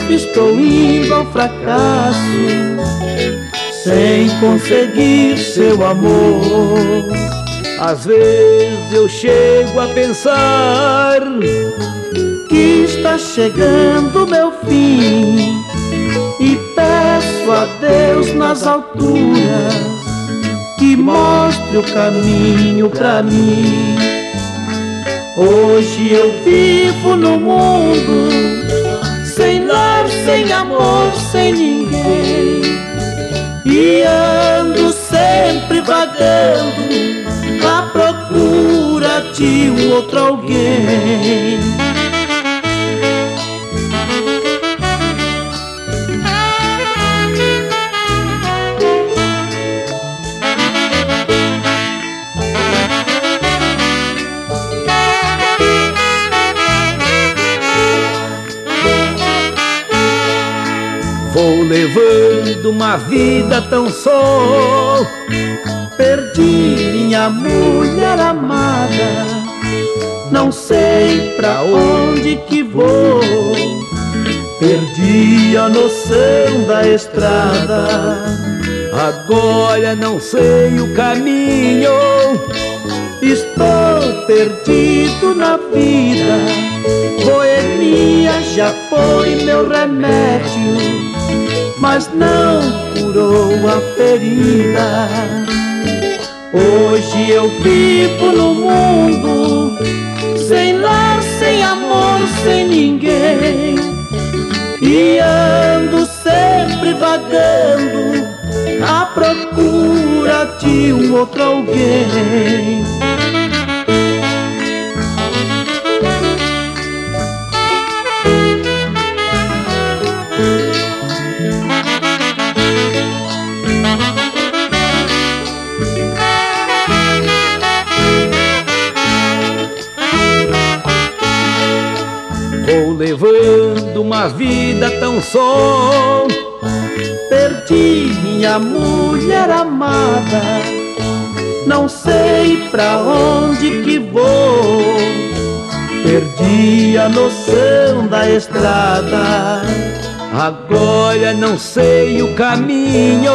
estou indo ao fracasso, sem conseguir seu amor. Às vezes eu chego a pensar que está chegando meu fim, e peço a Deus nas alturas que mostre o caminho pra mim. Hoje eu vivo no mundo, sem lar, sem amor, sem ninguém, e ando sempre vagando à procura de um outro alguém. Vou levando uma vida tão só, perdi minha mulher amada, não sei pra onde que vou, perdi a noção da estrada, agora não sei o caminho, estou perdido na vida. Boemia já foi meu remédio, mas não curou a ferida. Hoje eu vivo no mundo, sem lar, sem amor, sem ninguém, e ando sempre vagando à procura de um outro alguém. Vou levando uma vida tão só, perdi minha mulher amada, não sei pra onde que vou, perdi a noção da estrada, agora não sei o caminho,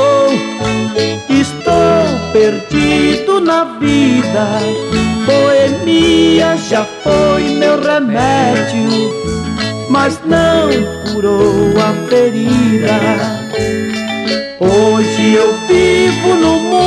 estou perdido na vida. Boemia já foi meu remédio, mas não curou a ferida. Hoje eu vivo no mundo,